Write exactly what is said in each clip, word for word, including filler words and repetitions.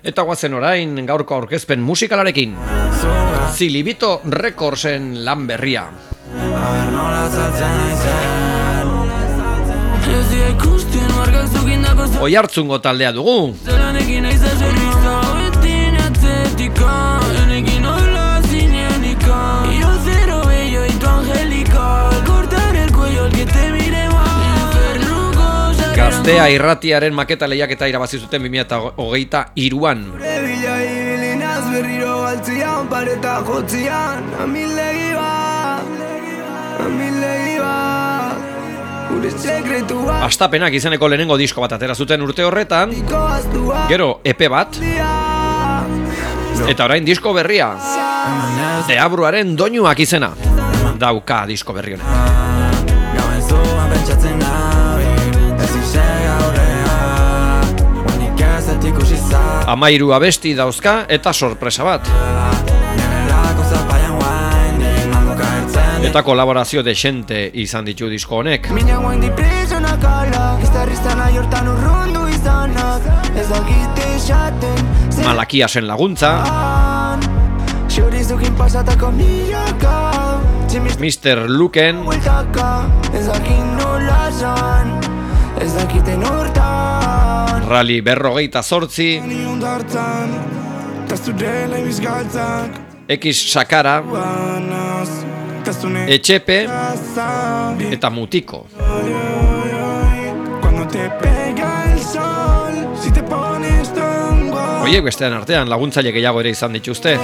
Eta guazen orain gaurko aurkezpen musikalarekin. Zilibito Recordsen lan berria. Oihartzungo taldea dugu. Gaztea irratiaren maketa lehiaketa irabazi zuten bi mila hogeita hiruan. Astapenak izeneko lehenengo disko bat atera zuten urte horretan, gero E P bat, eta orain disko berria. Deabruaren doinuak izena dauka disko berri honek. Amairu abesti dauzka eta sorpresa bat. Eta kolaborazio desente izan ditu disko honek. Malakiasen laguntza, mister Luken, Rally berrogeita zortzi, X Sakara, Etxepe eta Mutiko. Oiek bestean artean laguntzaile gehiago ere izan dituzte.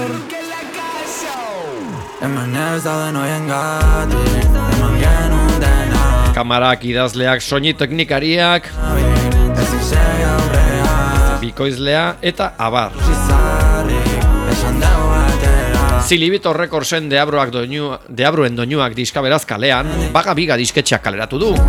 Kamarak, idazleak, soinu teknikariak, bikoizlea eta abar. Zilibito Recordsen deabruak doinu, deabruen doinuak diska beraz kalean, baga biga disketxeak kaleratu du.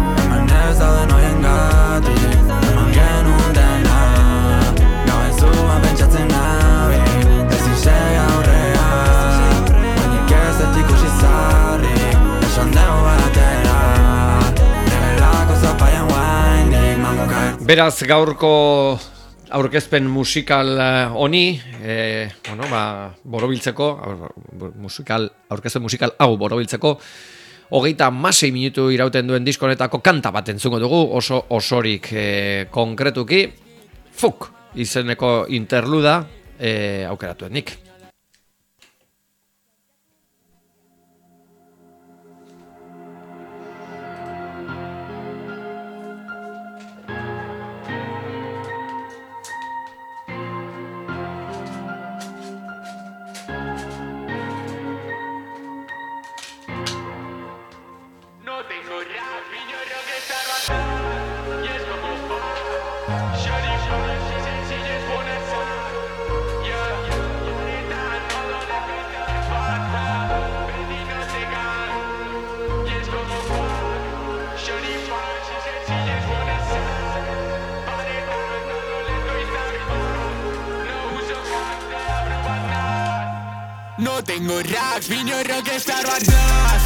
Beraz gaurko aurkezpen musikal honi, eh, bueno, ba, borobiltzeko, musikal, aurkezpen musikal hau borobiltzeko, hogeita hamasei minutu irauten duen diskonetako kanta bat entzungo dugu, oso osorik eh, konkretuki, Fuk izeneko interluda eh, aukeratuen nik. No tengo racks, vino rockstar badass.